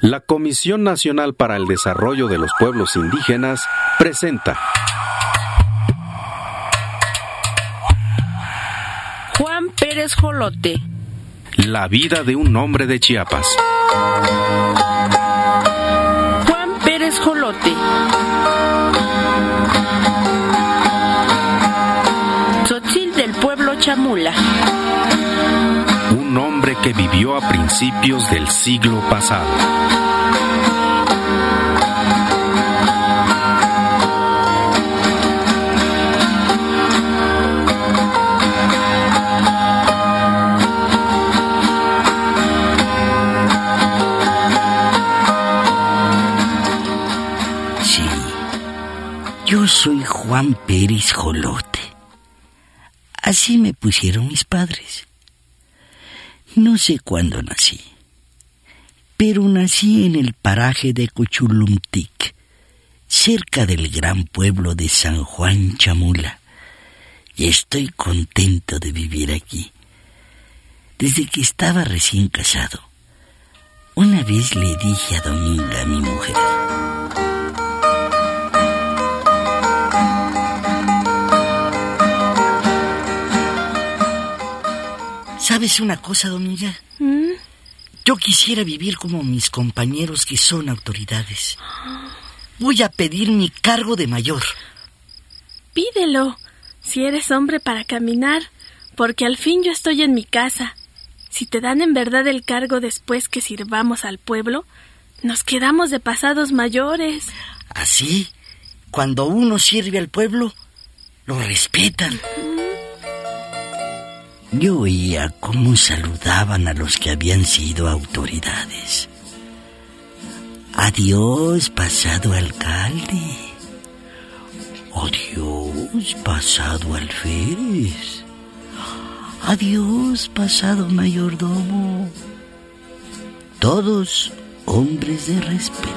La Comisión Nacional para el Desarrollo de los Pueblos Indígenas presenta Juan Pérez Jolote. La vida de un hombre de Chiapas. Juan Pérez Jolote. Tzotzil del pueblo Chamula. Un hombre que vivió a principios del siglo pasado. Sí, yo soy Juan Pérez Jolote. Así me pusieron mis padres. No sé cuándo nací, pero nací en el paraje de Cuchulumtic, cerca del gran pueblo de San Juan Chamula, y estoy contento de vivir aquí. Desde que estaba recién casado, una vez le dije a Dominga, mi mujer: ¿sabes una cosa, Dominga? Yo quisiera vivir como mis compañeros que son autoridades. Voy a pedir mi cargo de mayor. Pídelo, si eres hombre para caminar, porque al fin yo estoy en mi casa. Si te dan en verdad el cargo después que sirvamos al pueblo, nos quedamos de pasados mayores. Así, cuando uno sirve al pueblo, lo respetan. Yo oía cómo saludaban a los que habían sido autoridades. Adiós, pasado alcalde. Adiós, pasado alférez. Adiós, pasado mayordomo. Todos hombres de respeto.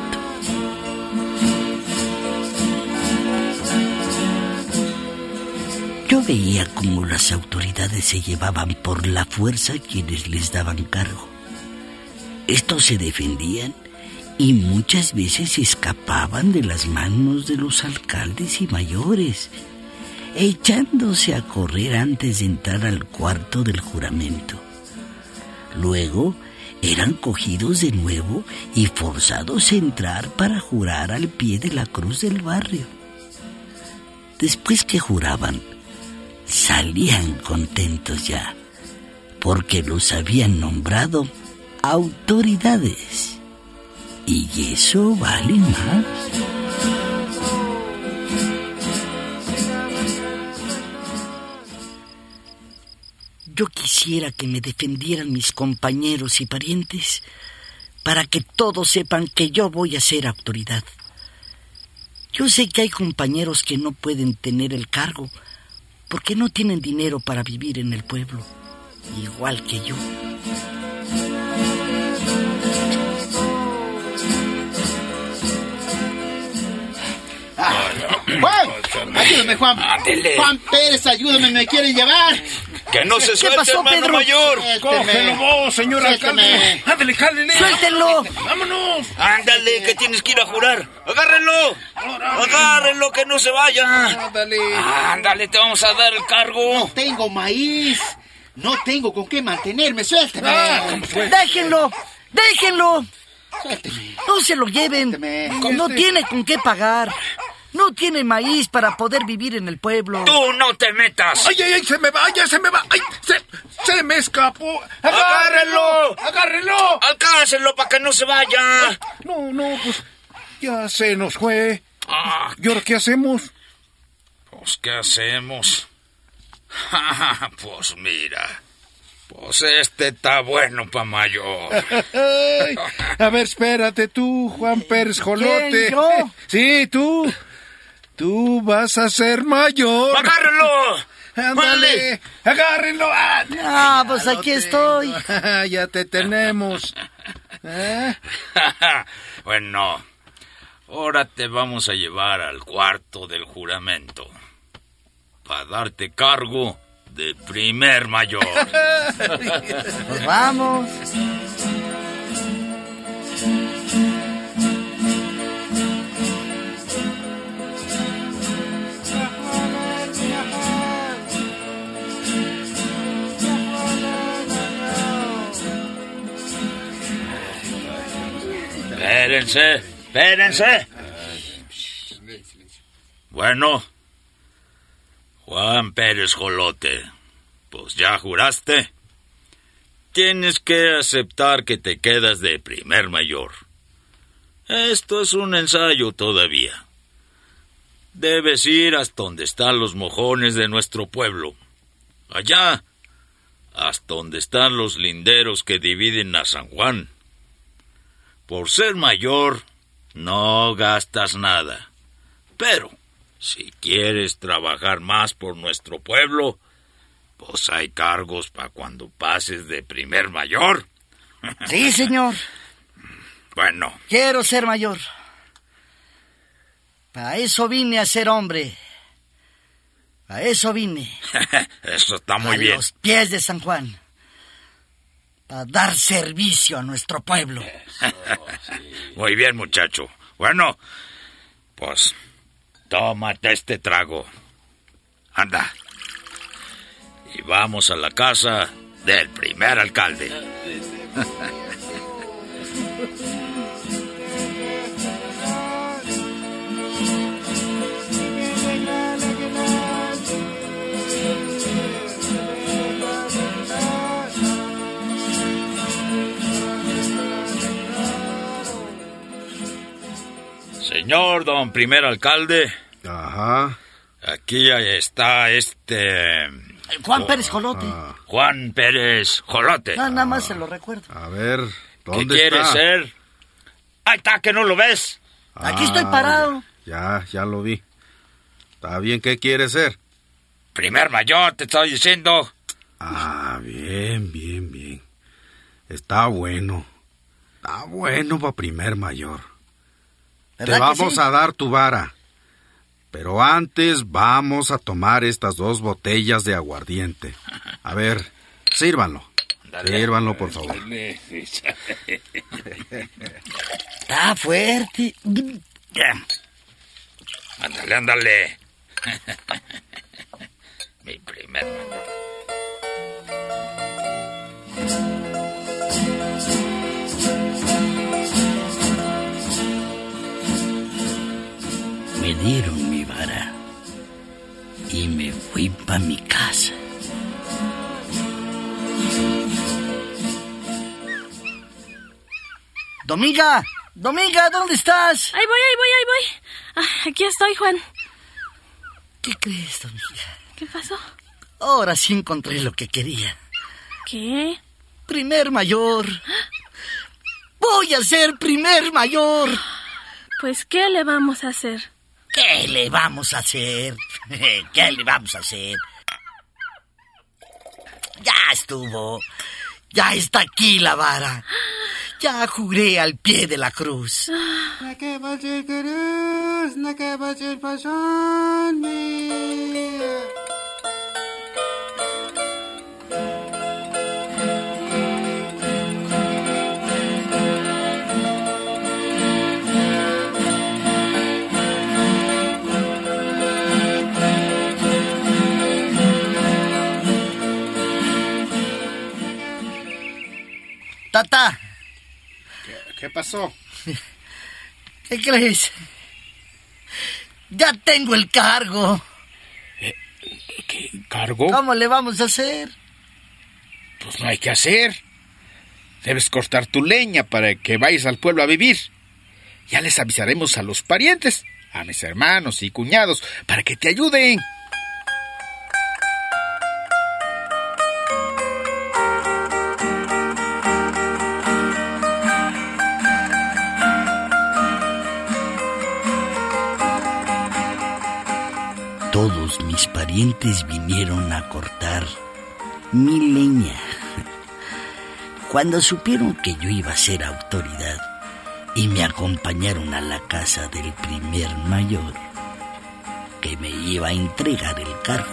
Yo veía cómo las autoridades se llevaban por la fuerza a quienes les daban cargo. Estos se defendían y muchas veces escapaban de las manos de los alcaldes y mayores, echándose a correr antes de entrar al cuarto del juramento. Luego eran cogidos de nuevo y forzados a entrar para jurar al pie de la cruz del barrio. Después que juraban, salían contentos ya, porque los habían nombrado autoridades. Y eso vale más. Yo quisiera que me defendieran mis compañeros y parientes, para que todos sepan que yo voy a ser autoridad. Yo sé que hay compañeros que no pueden tener el cargo, porque no tienen dinero para vivir en el pueblo, igual que yo. Juan, ayúdame, Juan. Ándele. Juan Pérez, ayúdame, me quieren llevar. Que no se suelte, pasó, hermano Pedro? mayor. Cógelo vos, señor alcalde. Ándale, jálele. ¡Suéltenlo! Vámonos. Ándale, que tienes que ir a jurar. Agárrenlo. Agárrenlo, que no se vaya. Ándale, te vamos a dar el cargo. No tengo maíz. No tengo con qué mantenerme. Suélteme. ¡Déjenlo! ¡Déjenlo! Suélteme. No se lo lleven. Suélteme. No tiene con qué pagar. No tiene maíz para poder vivir en el pueblo. Tú no te metas. ¡Ay, ay, ay! ¡Se me va! ¡Ya se me va! ¡Ay! ¡Se me escapó! ¡Agárrenlo! ¡Agárrenlo! Alcáncenlo para que no se vaya. No, pues ya se nos fue. ¿Y ahora qué hacemos? Pues, ¿qué hacemos? Pues mira, pues este está bueno pa' mayor. Ay, a ver, espérate tú, Juan Pérez Jolote. ¿Quién, yo? Sí, tú. Tú vas a ser mayor. ¡Agárrenlo! ¡Ándale! ¡Agárrenlo! Ah, pues aquí estoy. Ya te tenemos. Bueno, ahora te vamos a llevar al cuarto del juramento para darte cargo de primer mayor. Pues vamos. Espérense. Bueno, Juan Pérez Jolote, pues ya juraste. Tienes que aceptar que te quedas de primer mayor. Esto es un ensayo todavía. Debes ir hasta donde están los mojones de nuestro pueblo. Allá, hasta donde están los linderos que dividen a San Juan. Por ser mayor, no gastas nada. Pero, si quieres trabajar más por nuestro pueblo, pues hay cargos para cuando pases de primer mayor. Sí, señor. Bueno. Quiero ser mayor. Para eso vine a ser hombre. A eso vine. Eso está muy bien. A los pies de San Juan. Para dar servicio a nuestro pueblo. Muy bien, muchacho. Bueno, pues tómate este trago. Anda. Y vamos a la casa del primer alcalde. Señor don primer alcalde. Ajá. Aquí está Juan Pérez Jolote. Juan Pérez Jolote. Nada más se lo recuerdo. A ver, ¿dónde ¿Qué quiere está? ser? Ahí está, que no lo ves. Aquí estoy parado. Ya lo vi. Está bien, ¿qué quiere ser? Primer mayor, te estoy diciendo. Bien. Está bueno. Está bueno para primer mayor. Te vamos a dar tu vara. Pero antes vamos a tomar estas 2 botellas de aguardiente. A ver, sírvanlo. Sírvanlo, por favor. Está fuerte. Ándale. Mi primer mayor. Me dieron mi vara y me fui pa' mi casa. Dominga, ¿dónde estás? Ahí voy. Aquí estoy, Juan. ¿Qué crees, Dominga? ¿Qué pasó? Ahora sí encontré lo que quería. ¿Qué? Primer mayor. Voy a ser primer mayor. Pues, ¿qué le vamos a hacer? ¿Qué le vamos a hacer? ¿Qué le vamos a hacer? Ya estuvo. Ya está aquí la vara. Ya juré al pie de la cruz. Tata. ¿Qué pasó? ¿Qué crees? Ya tengo el cargo. ¿Qué cargo? ¿Cómo le vamos a hacer? Pues no hay que hacer. Debes cortar tu leña para que vayas al pueblo a vivir. Ya les avisaremos a los parientes, a mis hermanos y cuñados, para que te ayuden. Todos mis parientes vinieron a cortar mi leña. Cuando supieron que yo iba a ser autoridad y me acompañaron a la casa del primer mayor, que me iba a entregar el cargo.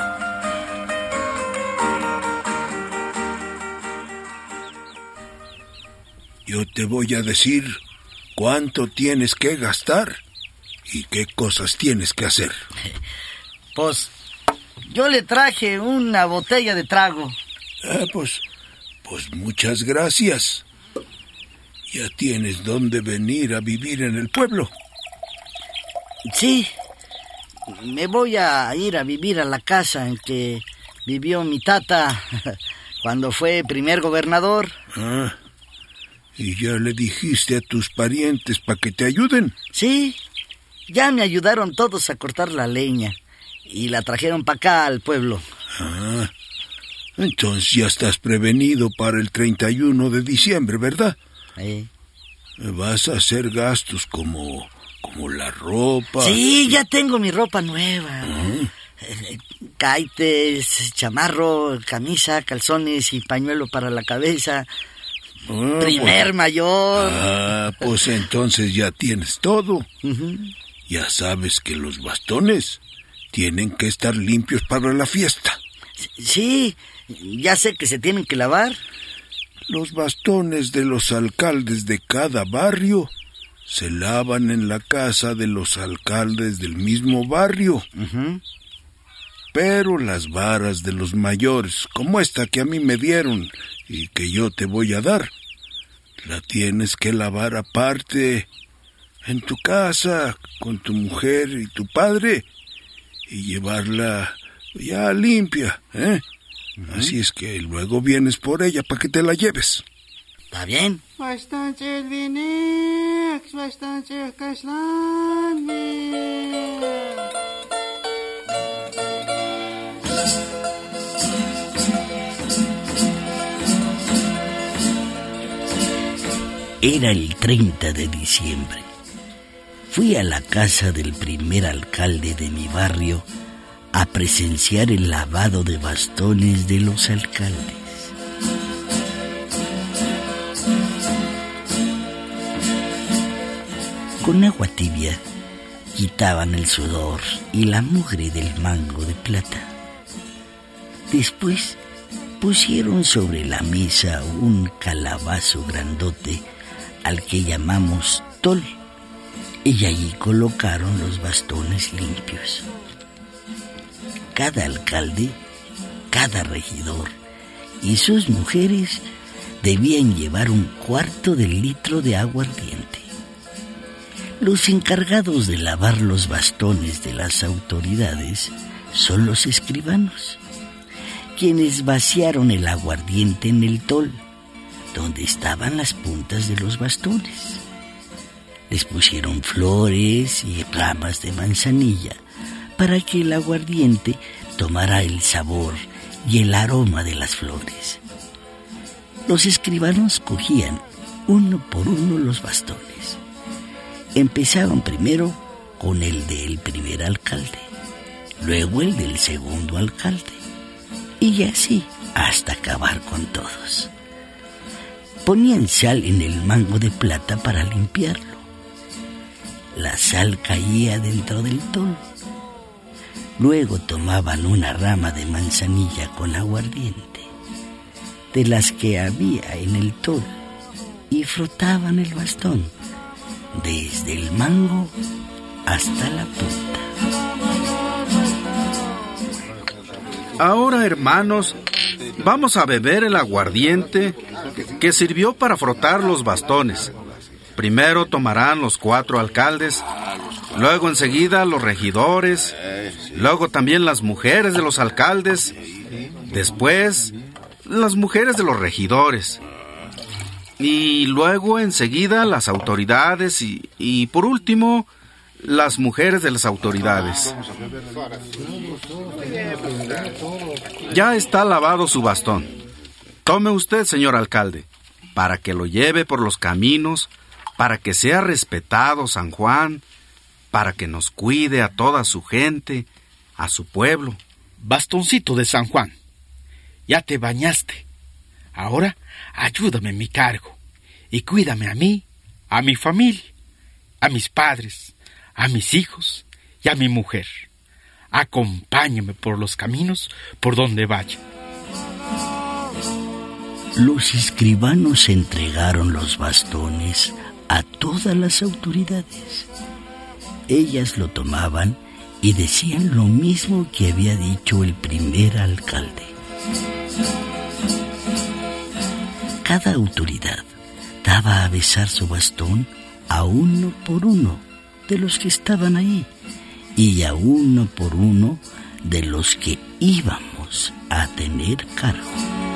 Yo te voy a decir cuánto tienes que gastar y qué cosas tienes que hacer. Pues yo le traje una botella de trago. Pues muchas gracias. ¿Ya tienes dónde venir a vivir en el pueblo? Sí, me voy a ir a vivir a la casa en que vivió mi tata cuando fue primer gobernador. Ah, ¿y ya le dijiste a tus parientes para que te ayuden? Sí, ya me ayudaron todos a cortar la leña y la trajeron para acá al pueblo. Ah, entonces ya estás prevenido para el 31 de diciembre, ¿verdad? Vas a hacer gastos como la ropa. Sí, ya tengo mi ropa nueva. Caites, chamarro, camisa, calzones y pañuelo para la cabeza. Primer mayor. Pues entonces ya tienes todo. Ya sabes que los bastones tienen que estar limpios para la fiesta. Sí, ya sé que se tienen que lavar. Los bastones de los alcaldes de cada barrio se lavan en la casa de los alcaldes del mismo barrio. Pero las varas de los mayores, como esta que a mí me dieron y que yo te voy a dar, la tienes que lavar aparte en tu casa con tu mujer y tu padre y llevarla ya limpia, ¿eh? Así es que luego vienes por ella para que te la lleves. ¿Está bien? Era el 30 de diciembre. Fui a la casa del primer alcalde de mi barrio a presenciar el lavado de bastones de los alcaldes. Con agua tibia quitaban el sudor y la mugre del mango de plata. Después pusieron sobre la mesa un calabazo grandote al que llamamos tol, y allí colocaron los bastones limpios. Cada alcalde, cada regidor y sus mujeres debían llevar 1/4 de litro de aguardiente. Los encargados de lavar los bastones de las autoridades son los escribanos, quienes vaciaron el aguardiente en el tol, donde estaban las puntas de los bastones. Les pusieron flores y ramas de manzanilla para que el aguardiente tomara el sabor y el aroma de las flores. Los escribanos cogían uno por uno los bastones. Empezaban primero con el del primer alcalde, luego el del segundo alcalde, y así hasta acabar con todos. Ponían sal en el mango de plata para limpiarlo. La sal caía dentro del tol. Luego tomaban una rama de manzanilla con aguardiente, de las que había en el tol, y frotaban el bastón desde el mango hasta la punta. Ahora, hermanos, vamos a beber el aguardiente que sirvió para frotar los bastones. Primero tomarán los 4 alcaldes, luego enseguida los regidores, luego también las mujeres de los alcaldes, después las mujeres de los regidores, y luego enseguida las autoridades y por último las mujeres de las autoridades. Ya está lavado su bastón. Tome usted, señor alcalde, para que lo lleve por los caminos, para que sea respetado San Juan, para que nos cuide a toda su gente, a su pueblo. Bastoncito de San Juan, ya te bañaste. Ahora ayúdame en mi cargo y cuídame a mí, a mi familia, a mis padres, a mis hijos y a mi mujer. Acompáñame por los caminos por donde vaya. Los escribanos entregaron los bastones a todas las autoridades. Ellas lo tomaban y decían lo mismo que había dicho el primer alcalde. Cada autoridad daba a besar su bastón a uno por uno de los que estaban ahí y a uno por uno de los que íbamos a tener cargo.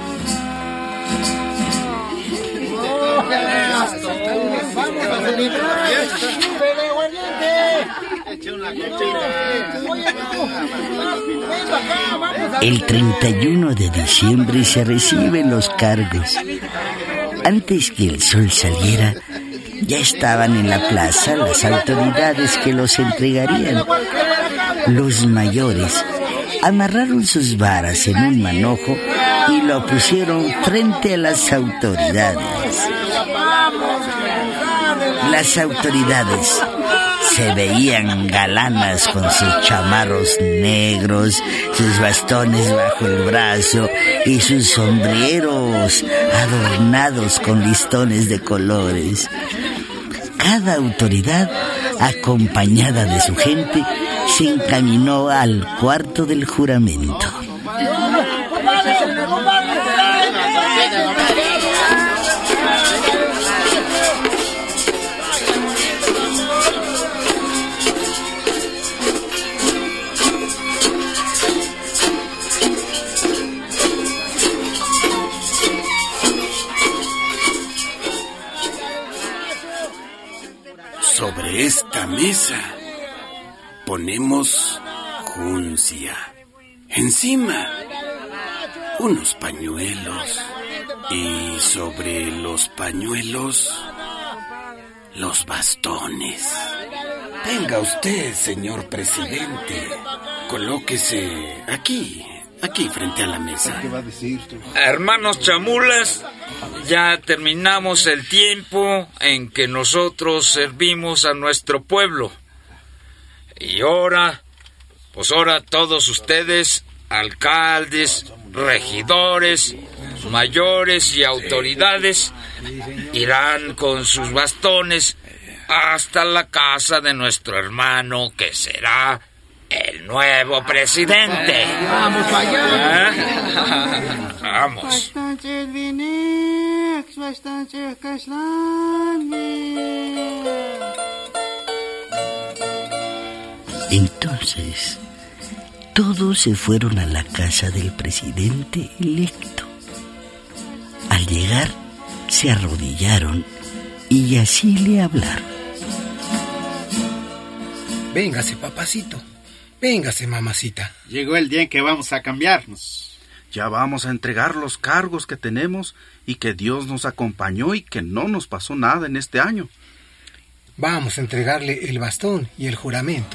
El 31 de diciembre se reciben los cargos. Antes que el sol saliera, ya estaban en la plaza las autoridades que los entregarían. Los mayores amarraron sus varas en un manojo y lo pusieron frente a las autoridades. Las autoridades se veían galanas con sus chamarros negros, sus bastones bajo el brazo y sus sombreros adornados con listones de colores. Cada autoridad, acompañada de su gente, se encaminó al cuarto del juramento. Sobre esta mesa ponemos juncia. Encima, unos pañuelos. Y sobre los pañuelos, los bastones. Venga usted, señor presidente. Colóquese aquí frente a la mesa. ¿Qué va a decir tú? Hermanos chamulas, ya terminamos el tiempo en que nosotros servimos a nuestro pueblo. Y ahora todos ustedes, alcaldes, regidores, mayores y autoridades, irán con sus bastones hasta la casa de nuestro hermano, que será el nuevo presidente. ¡Vamos para allá! Vamos. Entonces, todos se fueron a la casa del presidente electo. Al llegar, se arrodillaron y así le hablaron. Véngase, papacito. Véngase, mamacita. Llegó el día en que vamos a cambiarnos. Ya vamos a entregar los cargos que tenemos y que Dios nos acompañó y que no nos pasó nada en este año. Vamos a entregarle el bastón y el juramento.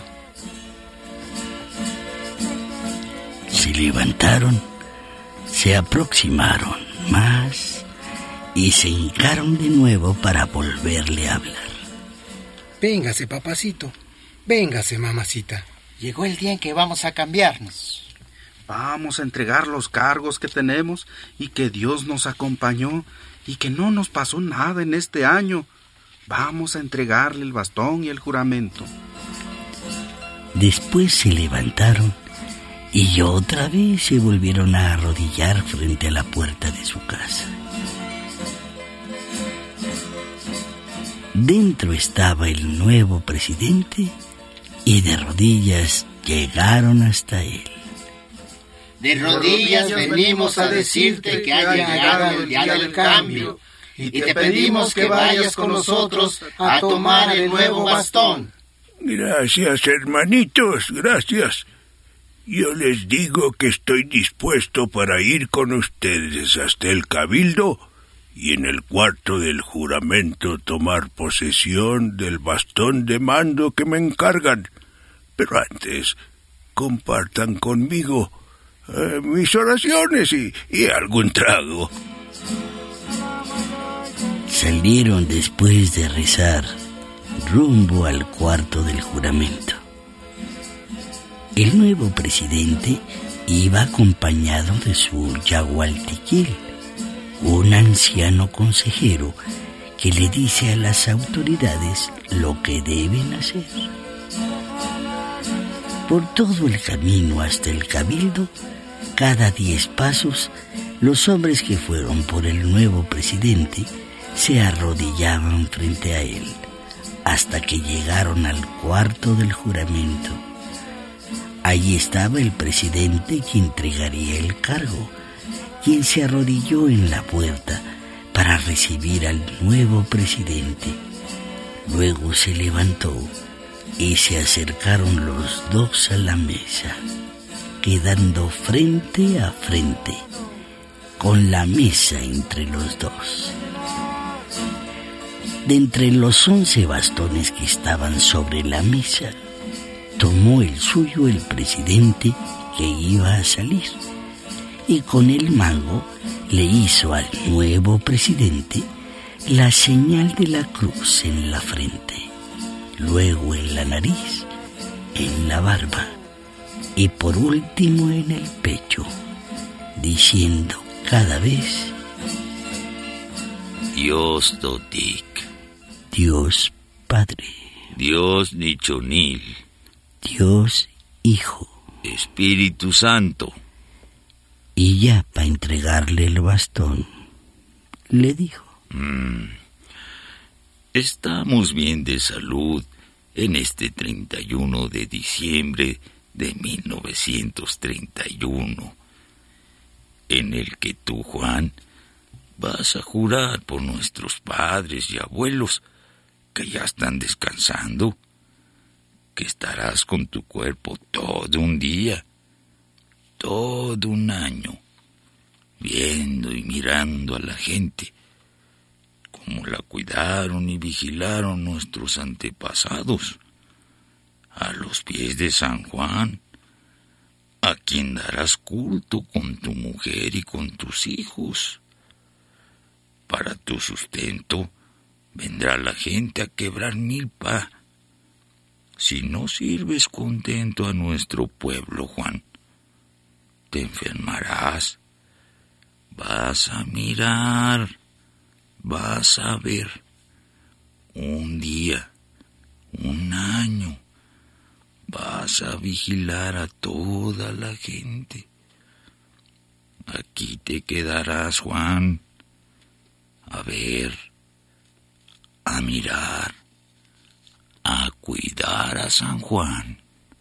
Se levantaron, se aproximaron más y se hincaron de nuevo para volverle a hablar. Véngase, papacito. Véngase, mamacita. Llegó el día en que vamos a cambiarnos. Vamos a entregar los cargos que tenemos y que Dios nos acompañó y que no nos pasó nada en este año. Vamos a entregarle el bastón y el juramento. Después se levantaron y otra vez se volvieron a arrodillar frente a la puerta de su casa. Dentro estaba el nuevo presidente y de rodillas llegaron hasta él. De rodillas venimos a decirte que ha llegado el día del cambio y te pedimos que vayas con nosotros a tomar el nuevo bastón. Gracias, hermanitos, gracias. Yo les digo que estoy dispuesto para ir con ustedes hasta el cabildo y en el cuarto del juramento tomar posesión del bastón de mando que me encargan. Pero antes, compartan conmigo mis oraciones y algún trago. Salieron después de rezar rumbo al cuarto del juramento. El nuevo presidente iba acompañado de su yagualtiquil, un anciano consejero que le dice a las autoridades lo que deben hacer. Por todo el camino hasta el cabildo, cada 10 pasos, los hombres que fueron por el nuevo presidente se arrodillaban frente a él hasta que llegaron al cuarto del juramento. Allí estaba el presidente que entregaría el cargo, quien se arrodilló en la puerta para recibir al nuevo presidente. Luego se levantó y se acercaron los dos a la mesa, quedando frente a frente, con la mesa entre los dos. De entre los 11 bastones que estaban sobre la mesa, tomó el suyo el presidente que iba a salir, y con el mango le hizo al nuevo presidente la señal de la cruz en la frente, luego en la nariz, en la barba y por último en el pecho, diciendo cada vez: Dios Totic, Dios Padre, Dios Nichonil, Dios Hijo, Espíritu Santo. Y ya para entregarle el bastón, le dijo: Estamos bien de salud en este 31 de diciembre de 1931, en el que tú, Juan, vas a jurar por nuestros padres y abuelos que ya están descansando, que estarás con tu cuerpo todo un día, todo un año, viendo y mirando a la gente, como la cuidaron y vigilaron nuestros antepasados, a los pies de San Juan, a quien darás culto con tu mujer y con tus hijos. Para tu sustento vendrá la gente a quebrar milpa. Si no sirves contento a nuestro pueblo, Juan, te enfermarás. Vas a mirar, vas a ver. Un día, un año, vas a vigilar a toda la gente. Aquí te quedarás, Juan, a ver, a mirar, a cuidar a San Juan.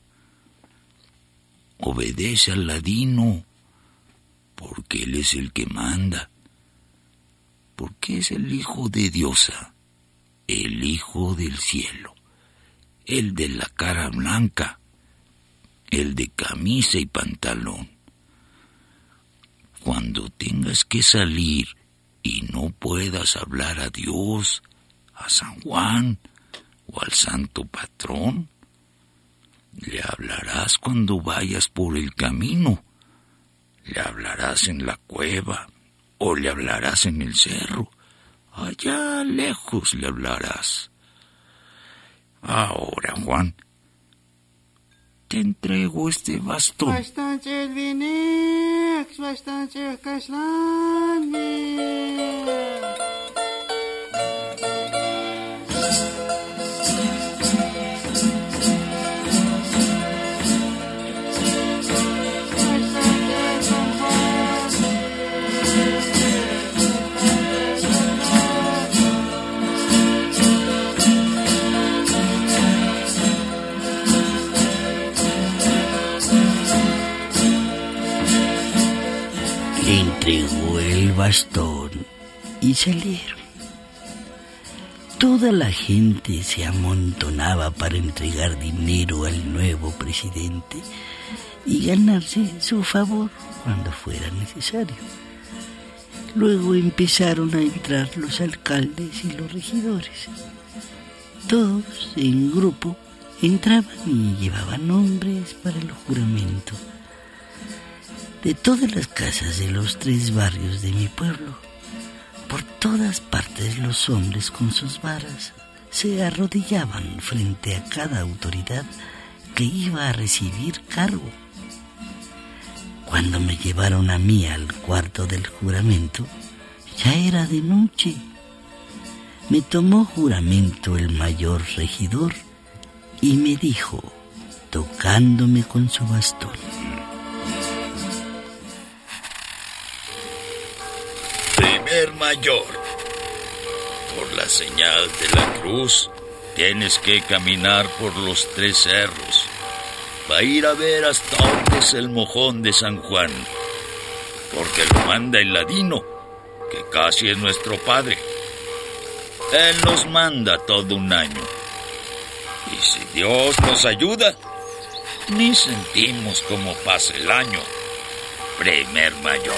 Obedece al ladino, porque él es el que manda, porque es el hijo de Diosa, el hijo del cielo, el de la cara blanca, el de camisa y pantalón. Cuando tengas que salir y no puedas hablar a Dios, a San Juan o al santo patrón, le hablarás cuando vayas por el camino, le hablarás en la cueva o le hablarás en el cerro, allá lejos le hablarás. Ahora, Juan, te entrego este bastón. Le entregó el bastón y salieron. Toda la gente se amontonaba para entregar dinero al nuevo presidente y ganarse su favor cuando fuera necesario. Luego empezaron a entrar los alcaldes y los regidores. Todos en grupo entraban y llevaban hombres para el juramento. De todas las casas de los 3 barrios de mi pueblo, por todas partes los hombres con sus varas se arrodillaban frente a cada autoridad que iba a recibir cargo. Cuando me llevaron a mí al cuarto del juramento, ya era de noche. Me tomó juramento el mayor regidor y me dijo, tocándome con su bastón: Primer mayor, por la señal de la cruz, tienes que caminar por los 3 cerros. Va a ir a ver hasta dónde es el mojón de San Juan, porque lo manda el ladino, que casi es nuestro padre. Él nos manda todo un año. Y si Dios nos ayuda, ni sentimos cómo pasa el año. Primer Mayor.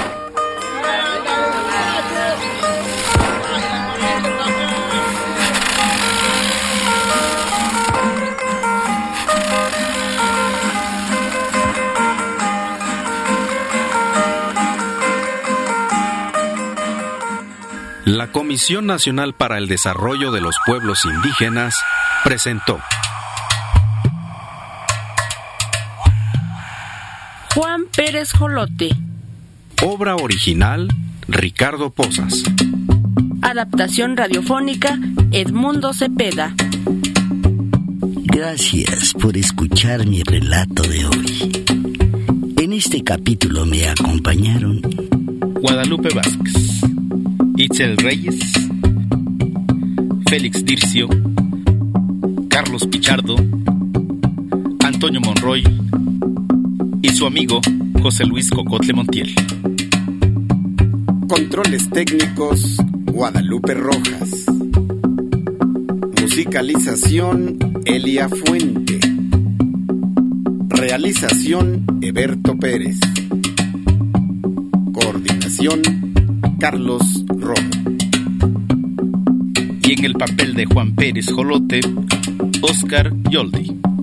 La Comisión Nacional para el Desarrollo de los Pueblos Indígenas presentó Juan Pérez Jolote. Obra original, Ricardo Pozas. Adaptación radiofónica, Edmundo Cepeda. Gracias por escuchar mi relato de hoy. En este capítulo me acompañaron Guadalupe Vázquez, Itzel Reyes, Félix Dircio, Carlos Pichardo, Antonio Monroy y su amigo José Luis Cocotle Montiel. Controles técnicos, Guadalupe Rojas. Musicalización, Elia Fuente. Realización, Eberto Pérez. Coordinación, Carlos Romo. Y en el papel de Juan Pérez Jolote, Oscar Yoldi.